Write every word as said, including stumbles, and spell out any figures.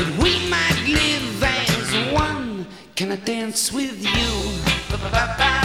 that we might live as one. Can I dance with you? Ba-ba-ba-ba.